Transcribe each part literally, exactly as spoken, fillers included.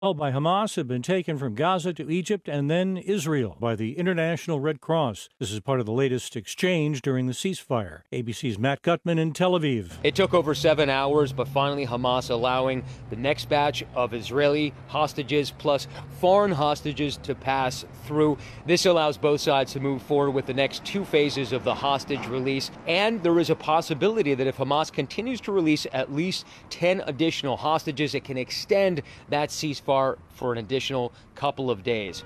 held by Hamas have been taken from Gaza to Egypt and then Israel by the International Red Cross. This is part of the latest exchange during the ceasefire. A B C's Matt Gutman in Tel Aviv. It took over seven hours, but finally Hamas allowing the next batch of Israeli hostages plus foreign hostages to pass through. This allows both sides to move forward with the next two phases of the hostage release. And there is a possibility that if Hamas continues to release at least ten additional hostages, it can extend that ceasefire for an additional couple of days.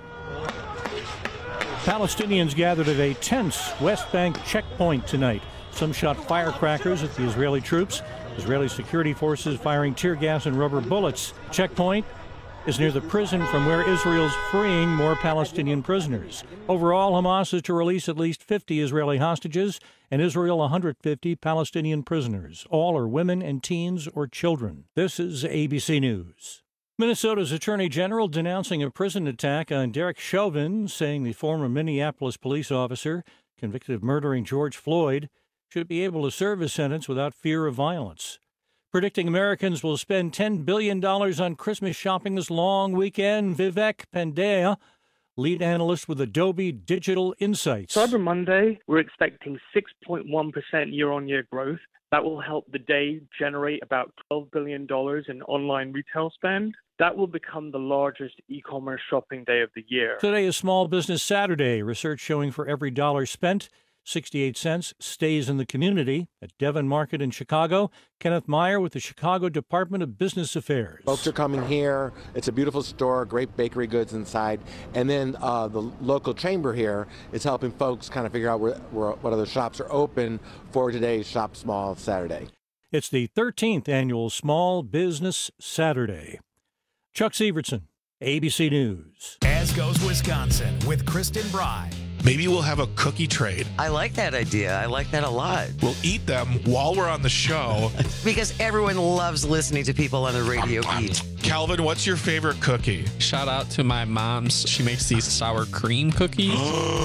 Palestinians gathered at a tense West Bank checkpoint tonight. Some shot firecrackers at the Israeli troops. Israeli security forces firing tear gas and rubber bullets. Checkpoint is near the prison from where Israel's freeing more Palestinian prisoners. Overall, Hamas is to release at least fifty Israeli hostages and Israel one hundred fifty Palestinian prisoners. All are women and teens or children. This is A B C News. Minnesota's Attorney General denouncing a prison attack on Derek Chauvin, saying the former Minneapolis police officer convicted of murdering George Floyd should be able to serve his sentence without fear of violence. Predicting Americans will spend ten billion dollars on Christmas shopping this long weekend, Vivek Pandya, lead analyst with Adobe Digital Insights. Cyber Monday, we're expecting six point one percent year-on-year growth. That will help the day generate about twelve billion dollars in online retail spend. That will become the largest e-commerce shopping day of the year. Today is Small Business Saturday. Research showing for every dollar spent, sixty-eight cents stays in the community. At Devon Market in Chicago, Kenneth Meyer with the Chicago Department of Business Affairs. Folks are coming here. It's a beautiful store, great bakery goods inside. And then uh, the local chamber here is helping folks kind of figure out where, where, what other shops are open for today's Shop Small Saturday. It's the thirteenth annual Small Business Saturday. Chuck Sievertson, A B C News. As goes Wisconsin with Kristen Bry. Maybe we'll have a cookie trade. I like that idea. I like that a lot. We'll eat them while we're on the show. Because everyone loves listening to people on the radio eat. Calvin, what's your favorite cookie? Shout out to my mom's. She makes these sour cream cookies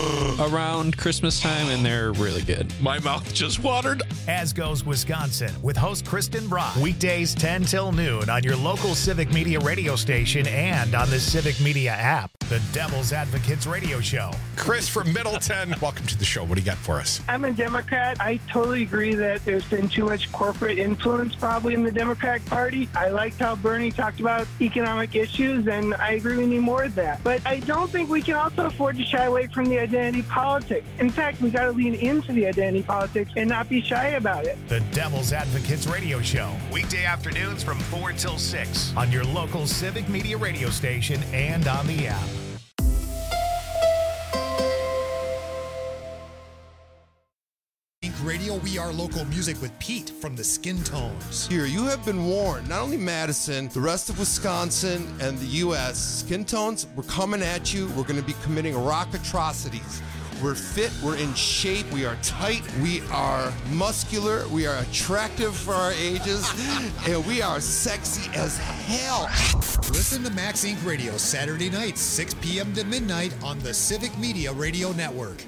around Christmas time, and they're really good. My mouth just watered. As goes Wisconsin with host Kristen Bry. Weekdays ten till noon on your local Civic Media radio station and on the Civic Media app. The Devil's Advocates radio show. Chris from Middleton, welcome to the show. What do you got for us? I'm a Democrat. I totally agree that there's been too much corporate influence probably in the Democratic Party. I liked how Bernie talked about economic issues, and I agree we need more of that. But I don't think we can also afford to shy away from the identity politics. In fact, we got to lean into the identity politics and not be shy about it. The Devil's Advocates radio show. Weekday afternoons from four till six on your local Civic Media radio station and on the app. Radio, we are local music with Pete from the Skin Tones. Here, you have been warned. Not only Madison, the rest of Wisconsin and the U S Skin Tones, we're coming at you. We're going to be committing rock atrocities. We're fit, we're in shape, we are tight, we are muscular, we are attractive for our ages, and we are sexy as hell. Listen to Max Incorporated. Radio Saturday nights, six p.m. to midnight on the Civic Media Radio Network.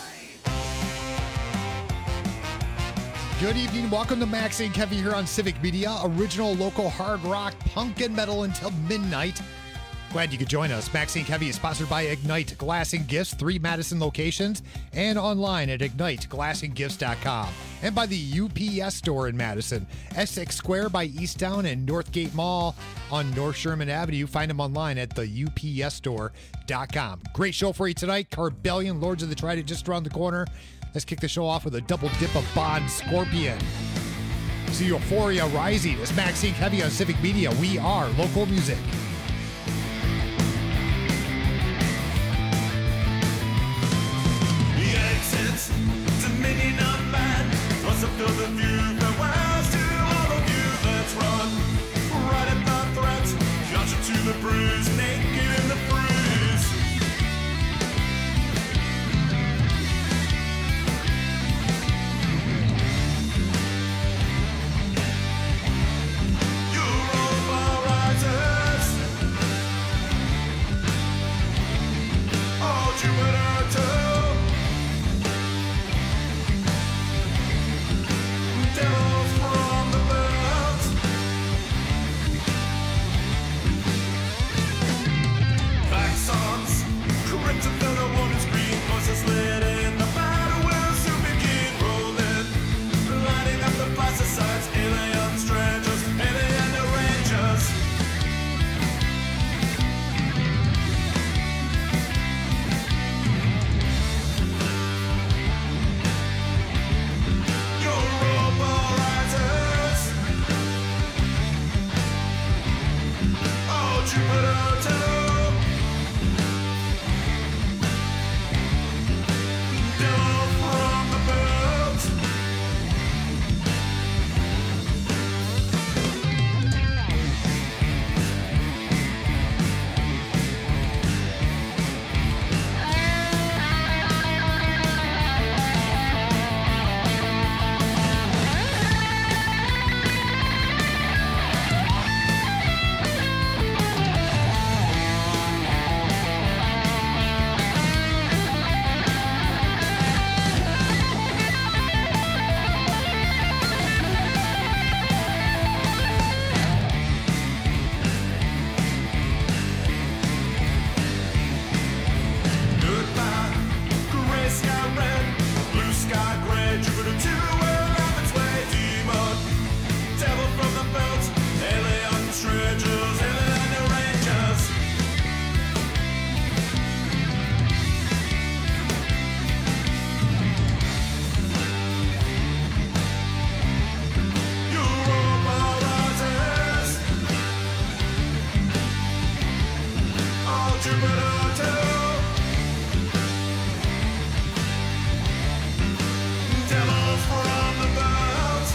Good evening. Welcome to Max Incorporated. Kevin here on Civic Media. Original local hard rock, punk, and metal until midnight. Glad you could join us. Max Incorporated is sponsored by Ignite Glass and Gifts, three Madison locations, and online at ignite glass and gifts dot com. And by the U P S store in Madison, Essex Square by Easttown and Northgate Mall on North Sherman Avenue. Find them online at the U P S store dot com. Great show for you tonight. Carbellion, Lords of the Trident, just around the corner. Let's kick the show off with a double dip of Bond Scorpion. See Euphoria Rising. It's Maxine Heavy on Civic Media. We are local music. The exits, Dominion of Man. What's up to the view? Farewells to all of you. Let's run right at the threat. Got you to the bruise, naked in the bruise. Jupiter too. Devil from the belt. Goodbye, gray sky red, blue sky gray, Jupiter two will have its way. Demon, devil from the belt, alien strangers, alien rangers. Europa rises, all Jupiter too. Devils from the belt.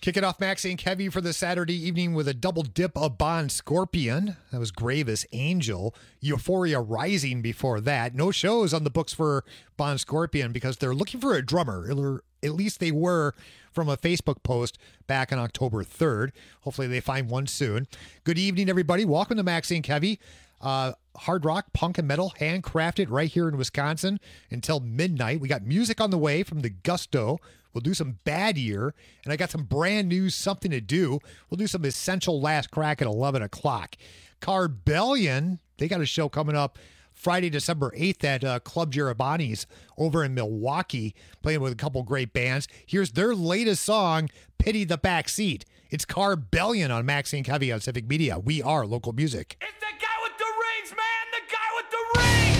Kicking off Maxie and Kevy for the Saturday evening with a double dip of Bon Scorpion. That was Gravis Angel. Euphoria Rising before that. No shows on the books for Bon Scorpion because they're looking for a drummer. Or at least they were from a Facebook post back on October third. Hopefully they find one soon. Good evening, everybody. Welcome to Maxie and Kevy. Uh, hard rock, punk, and metal, handcrafted right here in Wisconsin until midnight. We got music on the way from the Gusto. We'll do some Bad Year, and I got some brand new Something to Do. We'll do some Essential Last Crack at eleven o'clock. Carbellion, they got a show coming up Friday, December eighth at uh, Club Giovanni's over in Milwaukee, playing with a couple great bands. Here's their latest song, Pity the Backseat. It's Carbellion on Maxie and Kevy on Civic Media. We are local music. It's the guy with the rings, man! The guy with the rings!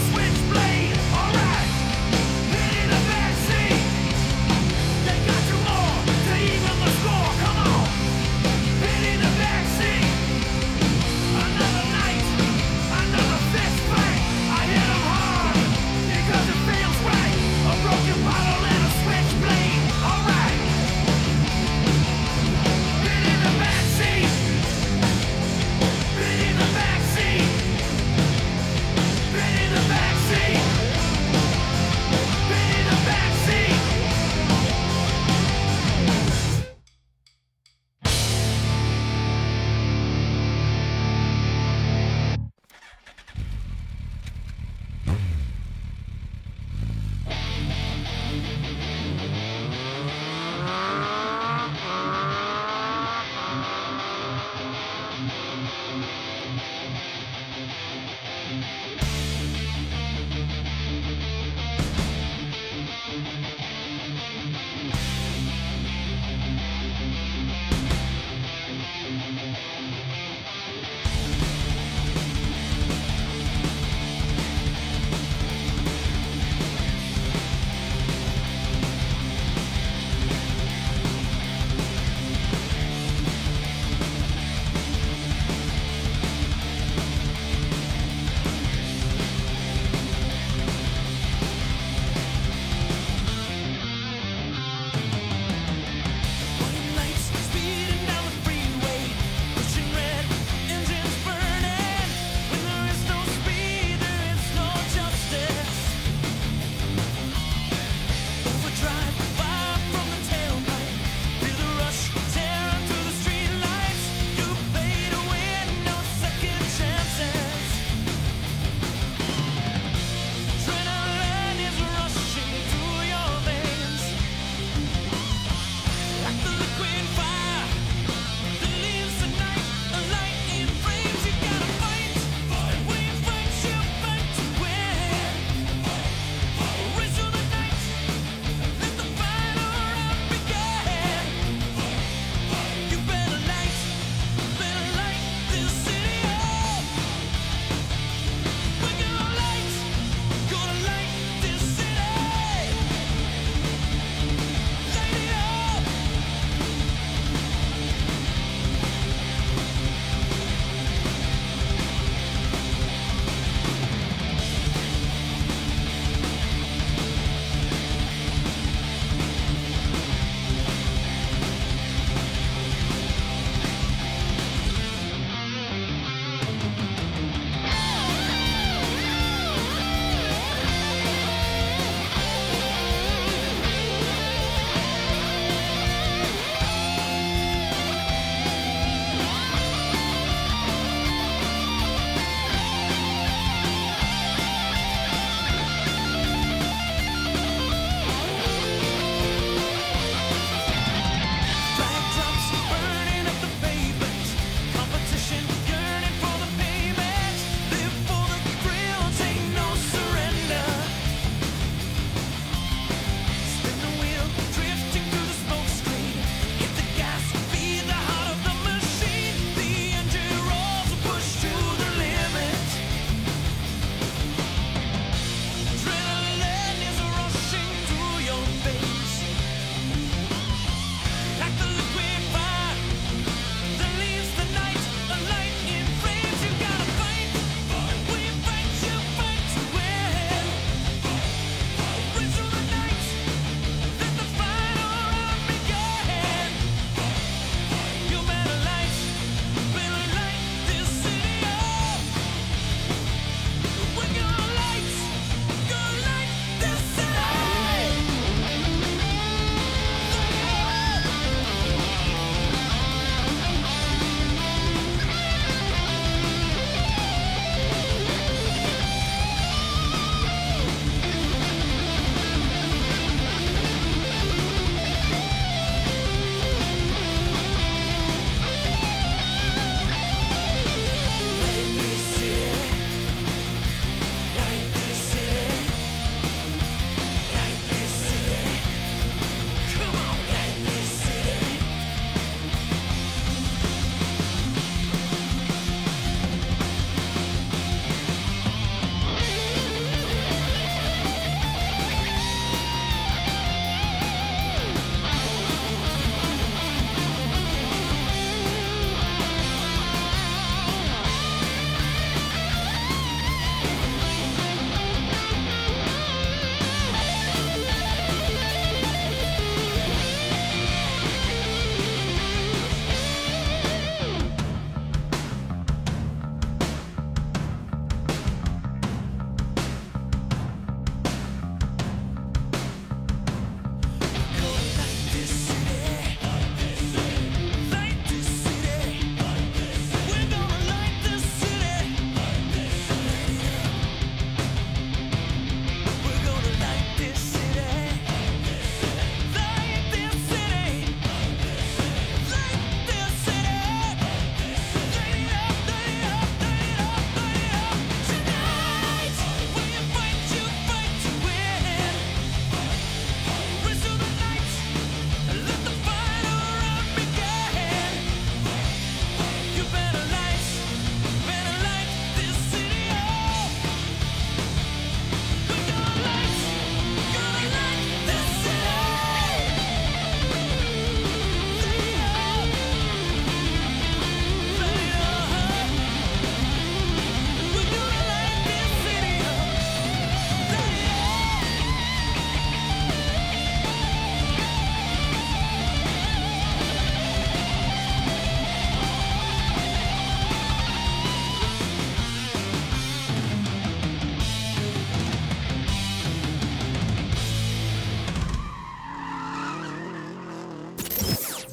Got you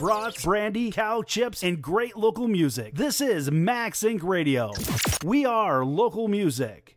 brats, brandy, cow chips, and great local music. This is Max Inc Radio. We are local music.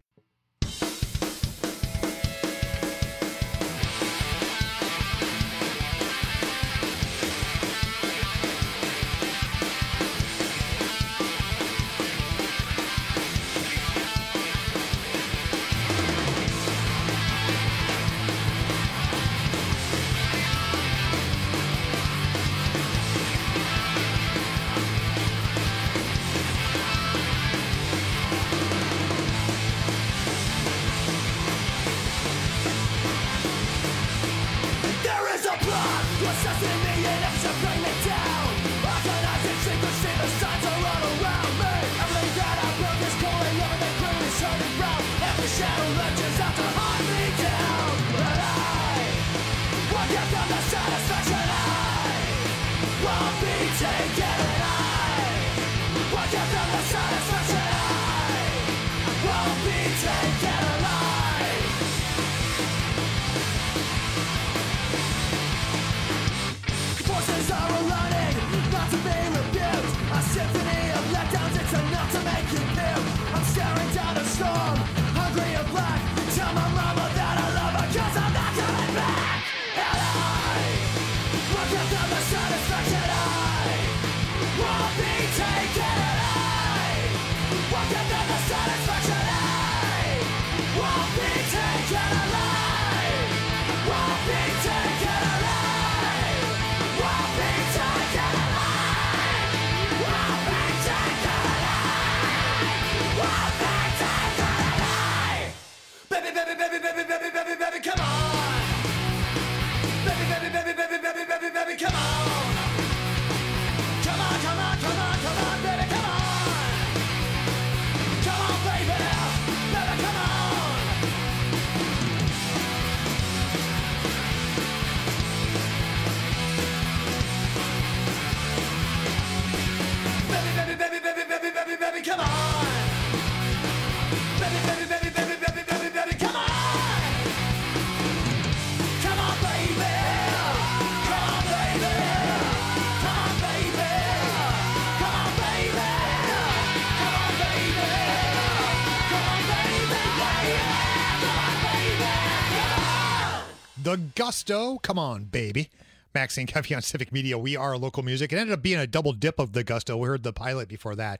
The Gusto, come on, baby. Max and Kevy on Civic Media. We are local music. It ended up being a double dip of the Gusto. We heard the pilot before that.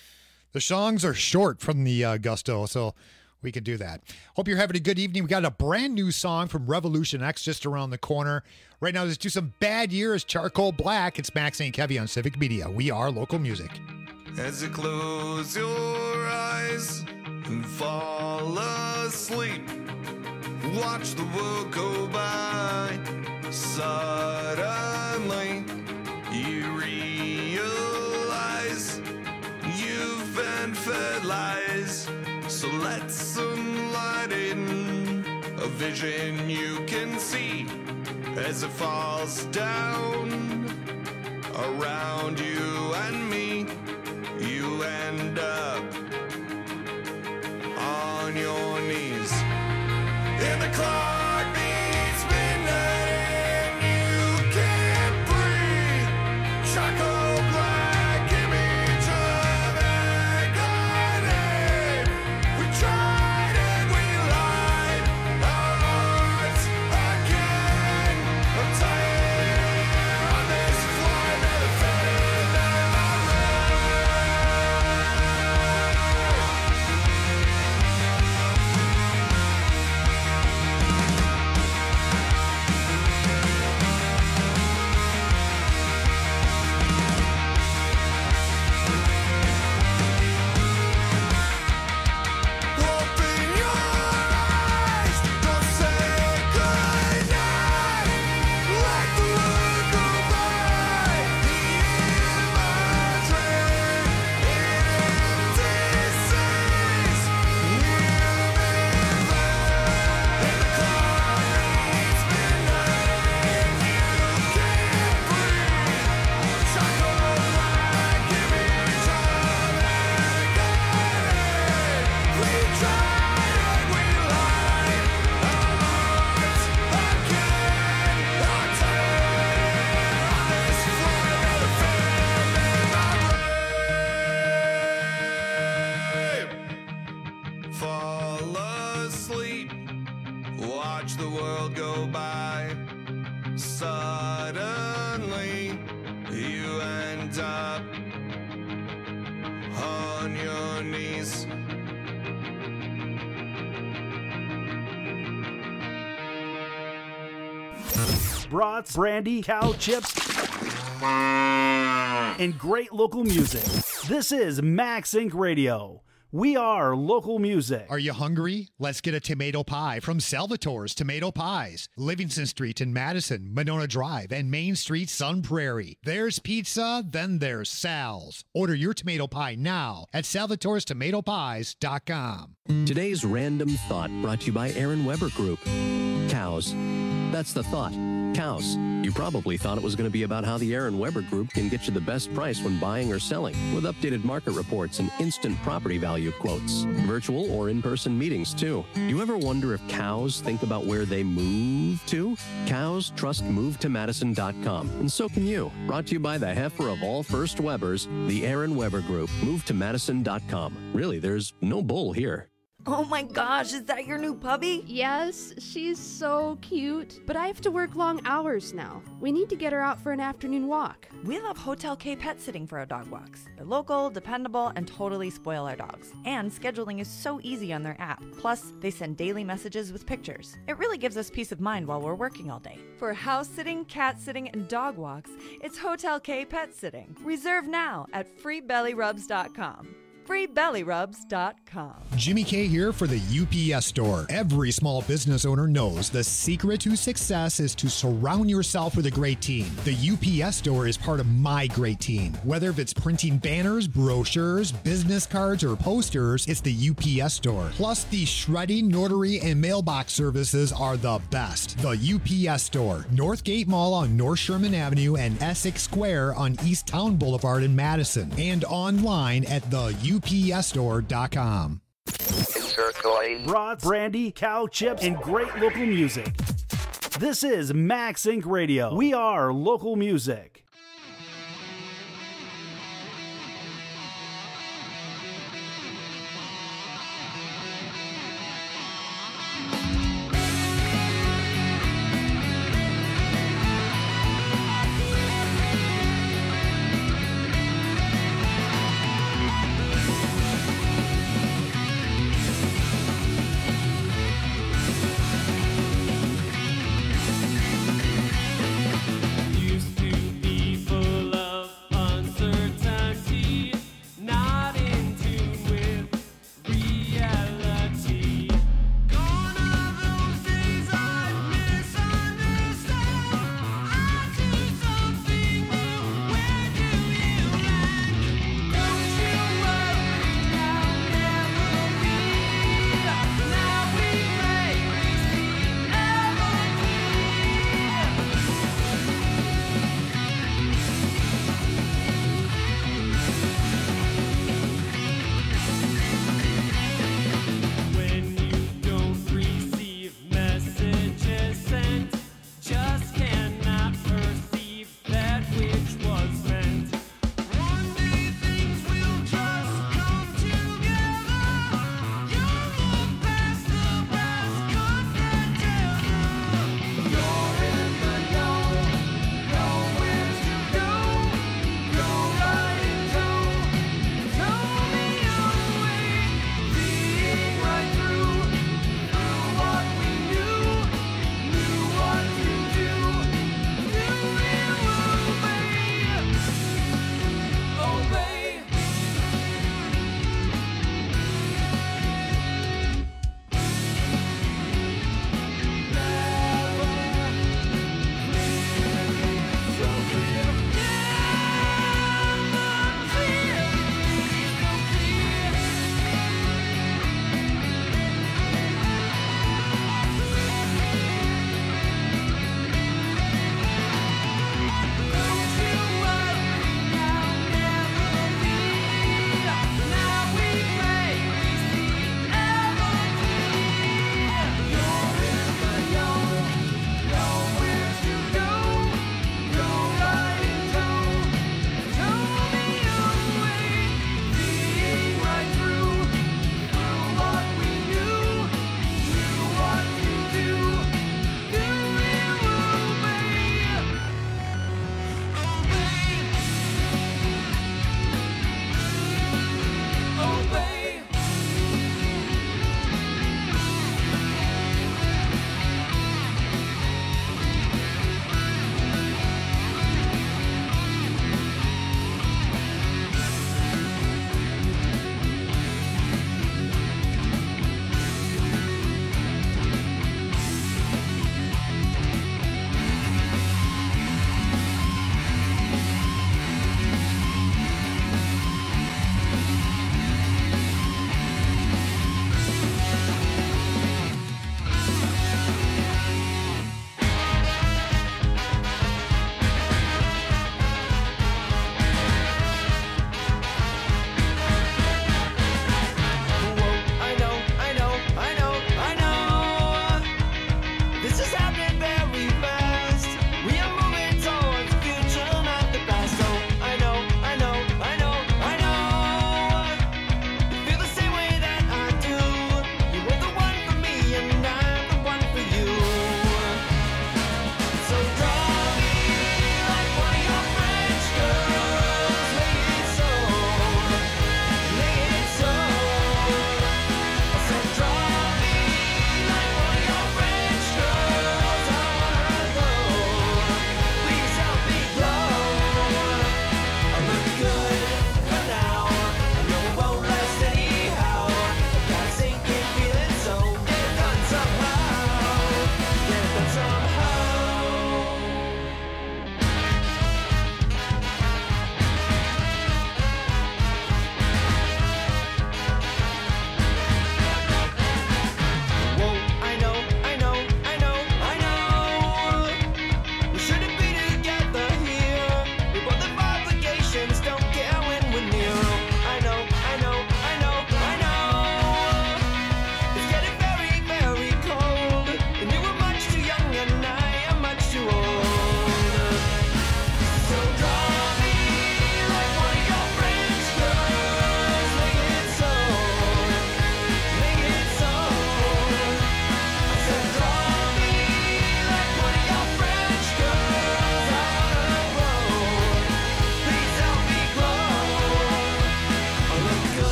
The songs are short from the uh, Gusto, so we can do that. Hope you're having a good evening. We got a brand new song from Revolution X just around the corner. Right now, let's do some Bad Years, Charcoal Black. It's Max and Kevy on Civic Media. We are local music. As you close your eyes and fall asleep, watch the world go by. Suddenly, you realize you've been fed lies. So let some light in, a vision you can see as it falls down around you and me. You end up on your knees in the clock beats midnight and you can't breathe. Charcoal black image of agony. We tried and we lied our hearts again. I'm tired on this flight that I faded down. brats, brandy, cow chips, and great local music. This is Max Inc Radio. We are local music. Are you hungry? Let's get a tomato pie from Salvatore's Tomato Pies. Livingston Street in Madison, Monona Drive, and Main Street, Sun Prairie. There's pizza, then there's Sal's. Order your tomato pie now at salvatores tomato pies dot com. Today's Random Thought brought to you by Aaron Weber Group. Cows. That's the thought. Cows. You probably thought it was going to be about how the Aaron Weber Group can get you the best price when buying or selling, with updated market reports and instant property value quotes. Virtual or in-person meetings, too. You ever wonder if cows think about where they move to? Cows trust move to madison dot com, and so can you. Brought to you by the heifer of all First Webers, the Aaron Weber Group. move to madison dot com. Really, there's no bull here. Oh my gosh, is that your new puppy? Yes, she's so cute. But I have to work long hours now. We need to get her out for an afternoon walk. We love Hotel K Pet Sitting for our dog walks. They're local, dependable, and totally spoil our dogs. And scheduling is so easy on their app. Plus, they send daily messages with pictures. It really gives us peace of mind while we're working all day. For house sitting, cat sitting, and dog walks, it's Hotel K Pet Sitting. Reserve now at free belly rubs dot com. free belly rubs dot com. Jimmy K here for the U P S Store. Every small business owner knows the secret to success is to surround yourself with a great team. The U P S Store is part of my great team. Whether it's printing banners, brochures, business cards, or posters, it's the U P S Store. Plus, the shredding, notary, and mailbox services are the best. The U P S Store. Northgate Mall on North Sherman Avenue and Essex Square on East Town Boulevard in Madison. And online at the U P S store dot com. Brats, brandy, cow chips, and great local music. This is Max Inc Radio. We are local music. Used to be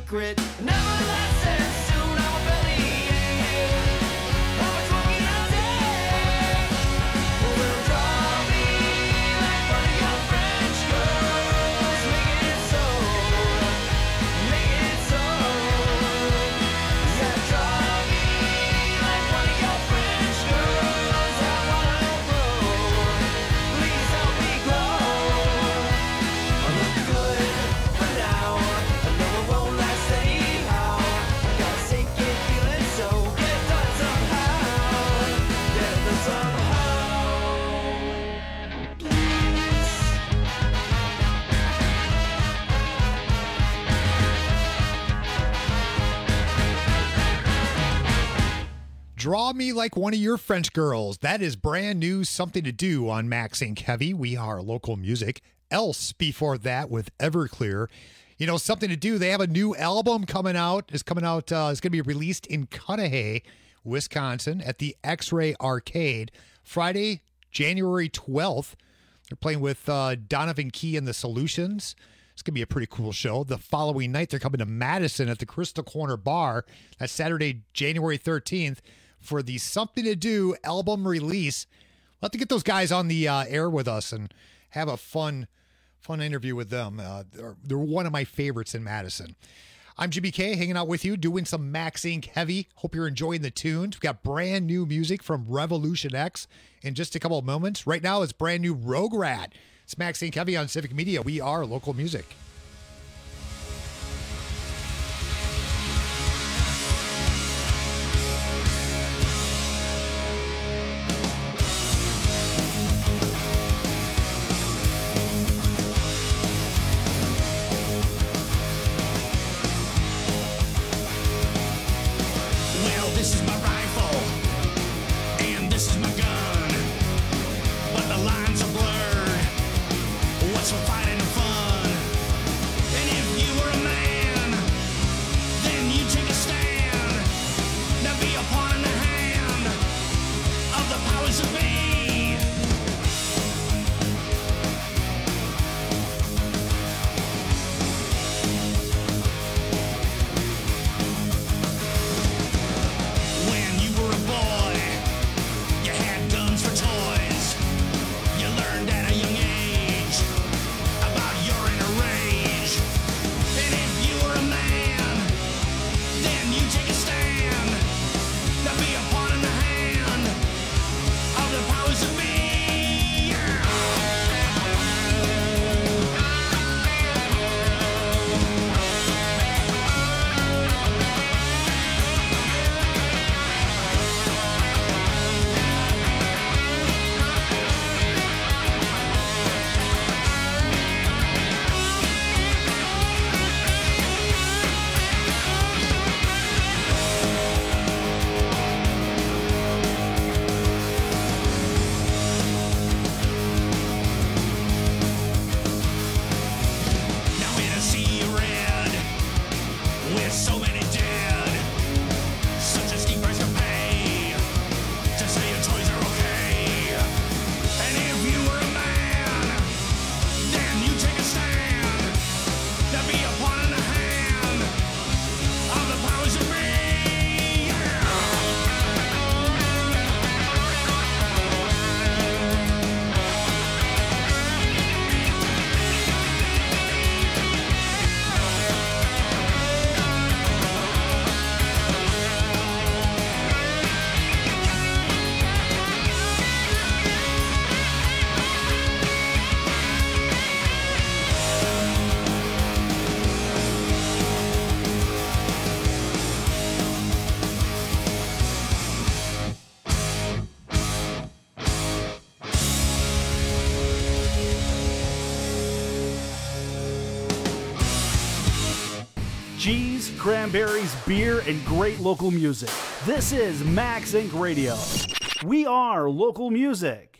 secret. Never less than soon I will believe. How much more can I take? Will draw me like one of your French girls. Make it so, make it so. Yeah, draw me like one of your French girls. I wanna grow. Please help me grow. I look good for now. I know it won't last anyhow. I gotta sink it, feeling so. Get it done somehow. Get it done somehow. Please. Draw Me Like One of Your French Girls. That is brand new Something to Do on Max and Kevy. We are local music. Else before that with Everclear. You know, Something to Do. They have a new album coming out. It's coming out. Uh, it's going to be released in Cudahy, Wisconsin at the X-Ray Arcade Friday, January twelfth. They're playing with uh, Donovan Key and the Solutions. It's going to be a pretty cool show. The following night, they're coming to Madison at the Crystal Corner Bar. That's Saturday, January thirteenth for the Something to Do album release. We'll have to get those guys on the uh, air with us and have a fun, fun interview with them. Uh, they're, they're one of my favorites in Madison. I'm Jimmy K, hanging out with you, doing some Max Inc Heavy. Hope you're enjoying the tunes. We've got brand new music from Revolution X in just a couple of moments. Right now, it's brand new Rogue Rat. It's Max Inc Heavy on Civic Media. We are local music. Well, this is my rifle, and this is my gun, but the lines are blurred. What's for fighting and fun? And if you were a man, then you take a stand. Now be a pawn in the hand of the powers that be. When you were a boy, you had guns for toys. You learned at a young age about your inner rage. And if you were a man, then you take a stand. Now be a pawn in the hand of the powers that be. Now in a sea of red, with so many dead, such a steep price to pay to say your toys are okay. And if you were a man, then you take a stand. Now be a pawn in the hand of the powers that be. Cheese, cranberries, beer, and great local music. This is Max Inc Radio. We are local music.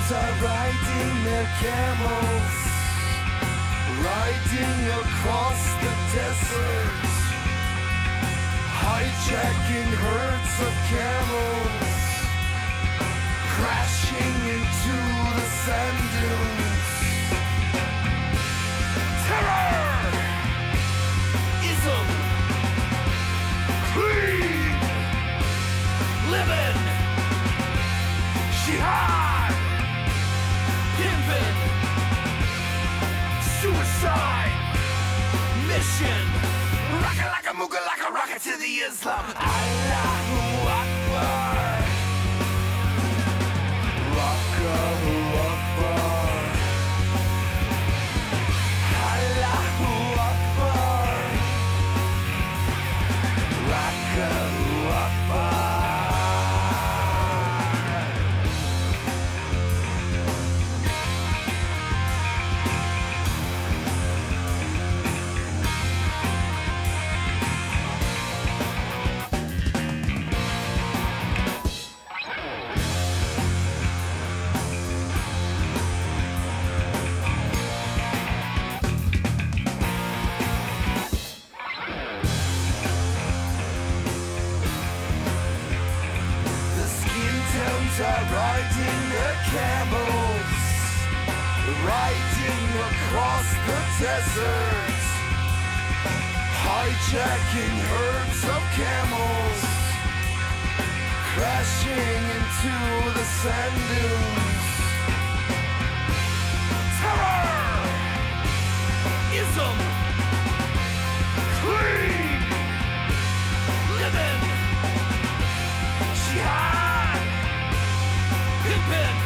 tones are riding their camels, riding across the desert, hijacking herds of camels, crashing into the sand dunes. Terror! Ism! Creed! Living! Jihad! Pimpin'! Suicide! Mission! Rockin' like a mooka like a rocket to the Islam. Allahu Akbar! Allahu Akbar! Allahu Akbar! Allahu Akbar! Are riding their camels, riding across the desert, hijacking herds of camels, crashing into the sand dunes. Terror! Ism! Creed! Living! Jihad! Pimpin'!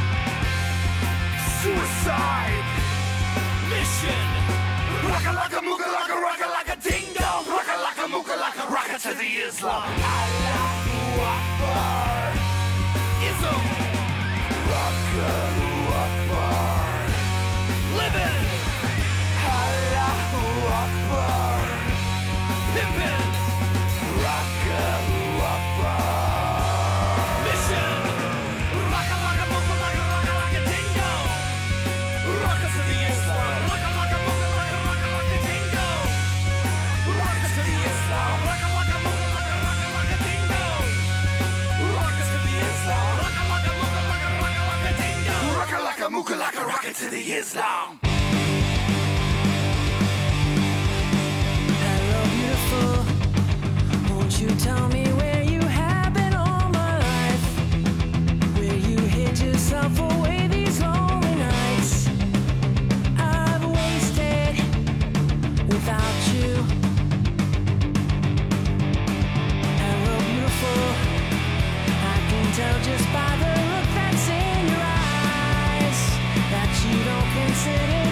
Suicide! Mission! Rocka like a mooka like a rocka like a ding dong! Rocka like a mooka like a rocket to the Islam! Allahu Akbar! Ism! Allahu Akbar! Living! Allahu Akbar! Pimpin'! Allahu Akbar! Mission! Mooka like a rocket to the Islam. Hello, beautiful. Won't you tell me where you have been all my life? Where you hid yourself away these lonely nights I've wasted without you. Hello, beautiful. I can tell just by the look that's in your eyes that you don't consider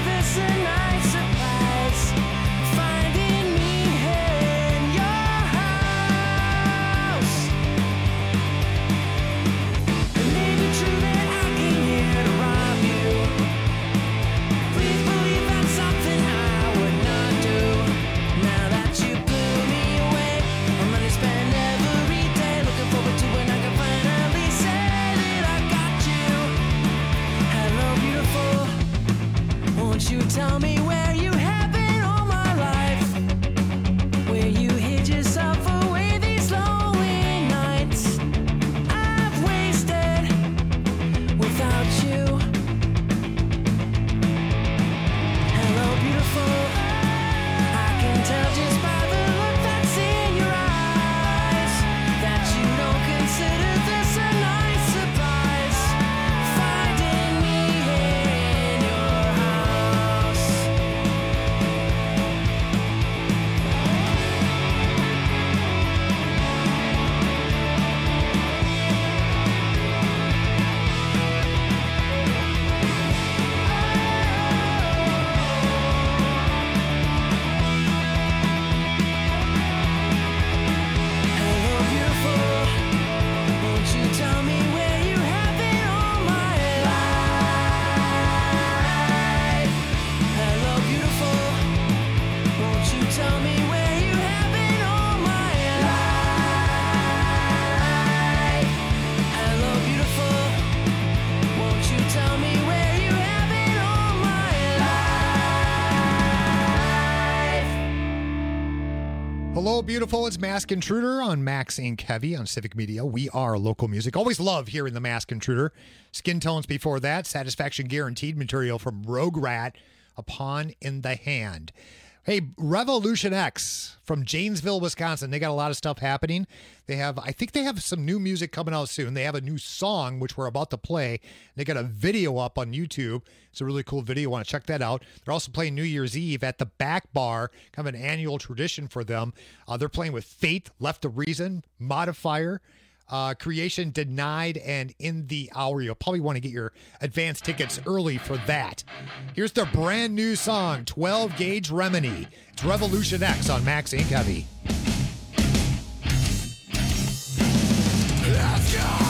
beautiful. It's Mask Intruder on Max and Kevy on Civic Media. We are local music. Always love hearing the Mask Intruder. Skin Tones before that. Satisfaction Guaranteed material from Rogue Rat. A Pawn in the Hand. Hey, Revolution X from Janesville, Wisconsin. They got a lot of stuff happening. They have, I think they have some new music coming out soon. They have a new song, which we're about to play. They got a video up on YouTube. It's a really cool video. Want to check that out. They're also playing New Year's Eve at the Back Bar, kind of an annual tradition for them. Uh, they're playing with Faith, Left of Reason, Modifier, Uh, Creation Denied, and In the Hour. You'll probably want to get your advance tickets early for that. Here's their brand new song, twelve gauge Remedy. It's Revolution X on Max and Kevy. Let's go!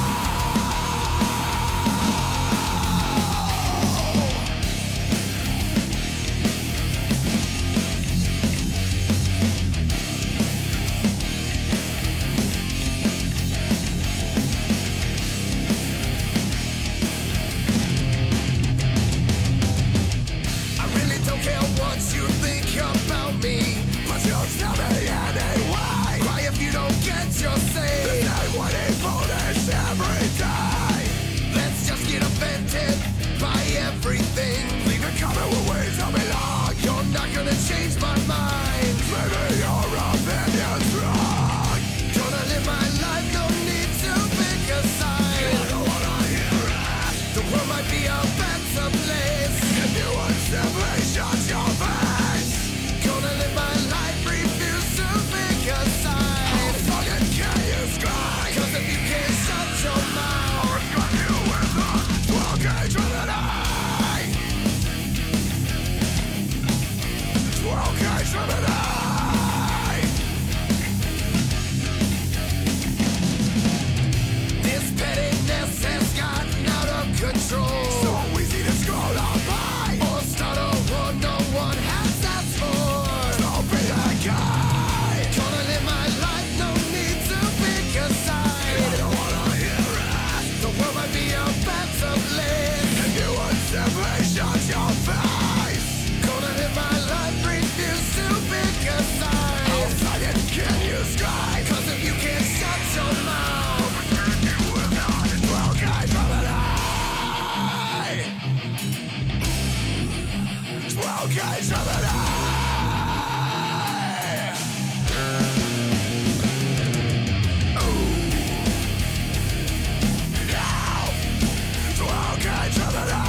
You think about me, but you'll tell me anyway. Why if you don't get your say? The night when it votes every day. Let's just get offended by everything. Leave it coming when we don't belong. You're not gonna change my mind. Maybe your opinion's wrong. Gonna live my life, no need to pick a side. I don't wanna hear it. The world might be a better place if you would simply shut your face. Gonna live my life, refuse to pick a side. How fucking can you sky? Cause if you can't shut your mouth, I'll gun you with a twelve gauge remedy. twelve gauge remedy. This pettiness has gotten out of control. So easy to scroll on by or start a war no one has asked for. Don't be that guy. Gonna live my life, no need to pick a side. I don't wanna hear it. The world might be a better place if you would simply shut your face. Gonna live my life, refuse to pick a side. How silent can you sky? Cause if you can't shut your mouth, you will not. twelve gauge remedy. twelve gauge remedy. twelve gauge remedy.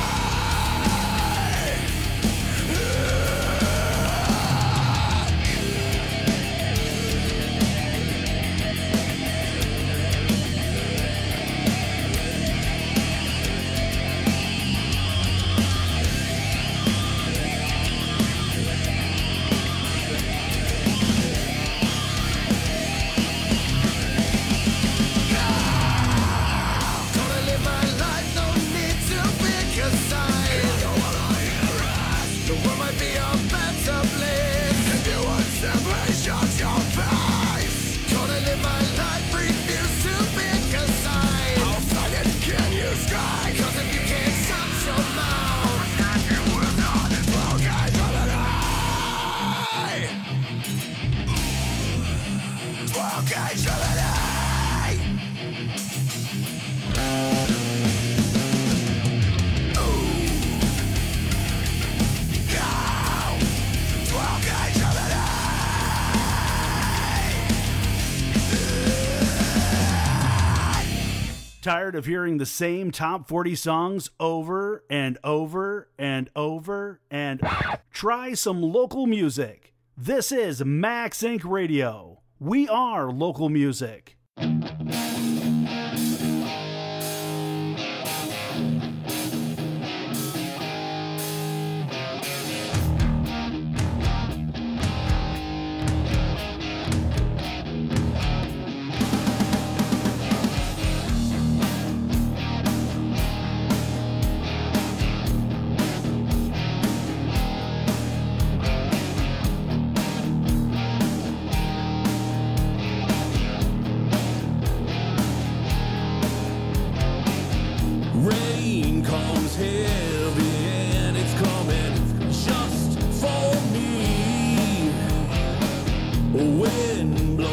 Gonna live my life, no need to pick a side. I don't wanna hear it. The world might be a better place if you would simply shut your face. Gonna live my life, refuse to pick a side. How silent can you sky? Cause if you can't shut your mouth, you will not. twelve gauge remedy. twelve gauge remedy. twelve gauge remedy. Tired of hearing the same top forty songs over and over and over and try some local music. This is Max Inc Radio. We are local music. Rain comes heavy and it's coming just for me. Wind blows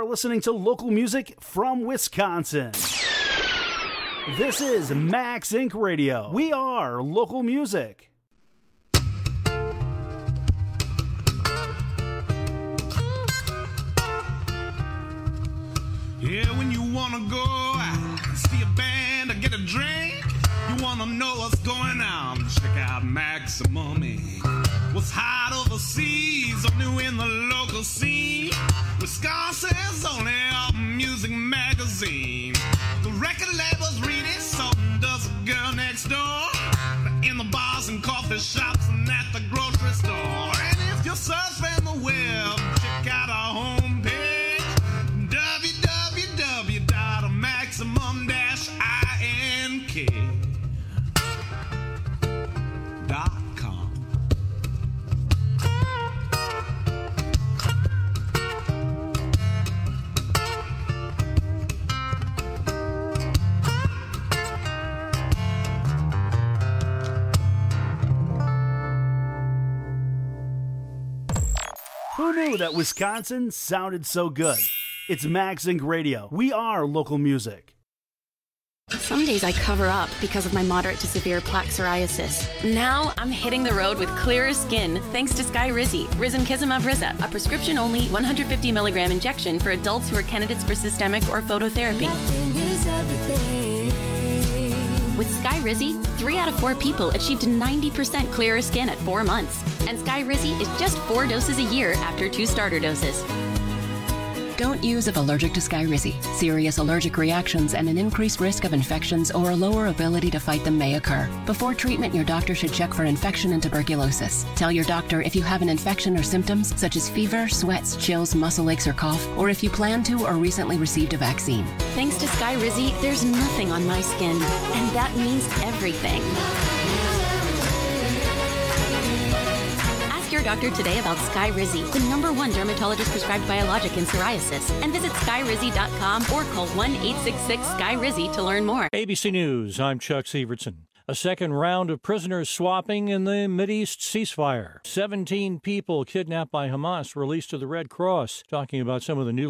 listening to local music from Wisconsin. This is Max Inc Radio. We are local music. Yeah, when you wanna go out, see a band or get a drink, you wanna know what's going on, check out Maximum Incorporated. What's hot overseas or new in the local scene, Wisconsin's only album music magazine. The record labels read it, so does the girl next door. In the bars and coffee shops and at the grocery store. And if you're surfing the web, check out our homepage, w w w dot maximum dash ink dot com. Who knew that Wisconsin sounded so good? It's Max Inc Radio. We are local music. Some days I cover up because of my moderate to severe plaque psoriasis. Now I'm hitting the road with clearer skin thanks to Skyrizi, Risankizumab Riza, a prescription-only one hundred fifty milligram injection for adults who are candidates for systemic or phototherapy. With Skyrizi, three out of four people achieved ninety percent clearer skin at four months. And Skyrizi is just four doses a year after two starter doses. Don't use if allergic to Skyrizi. Serious allergic reactions and an increased risk of infections or a lower ability to fight them may occur. Before treatment, your doctor should check for infection and tuberculosis. Tell your doctor if you have an infection or symptoms such as fever, sweats, chills, muscle aches, or cough, or if you plan to or recently received a vaccine. Thanks to Skyrizi, there's nothing on my skin, and that means everything. Your doctor today about Skyrizi, the number one dermatologist prescribed biologic in psoriasis, and visit skyrizi dot com or call one eight six six sky rizi to learn more. A B C News, I'm Chuck Severson. A second round of prisoners swapping in the Mideast ceasefire. seventeen people kidnapped by Hamas released to the Red Cross. Talking about some of the new